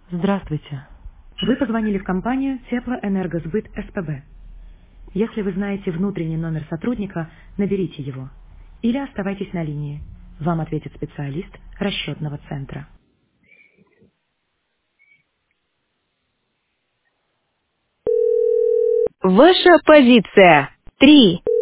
Здравствуйте. Вы позвонили в компанию Теплоэнергосбыт СПБ. Если вы знаете внутренний номер сотрудника, наберите его. Или оставайтесь на линии. Вам ответит специалист расчетного центра. Ваша позиция. 3.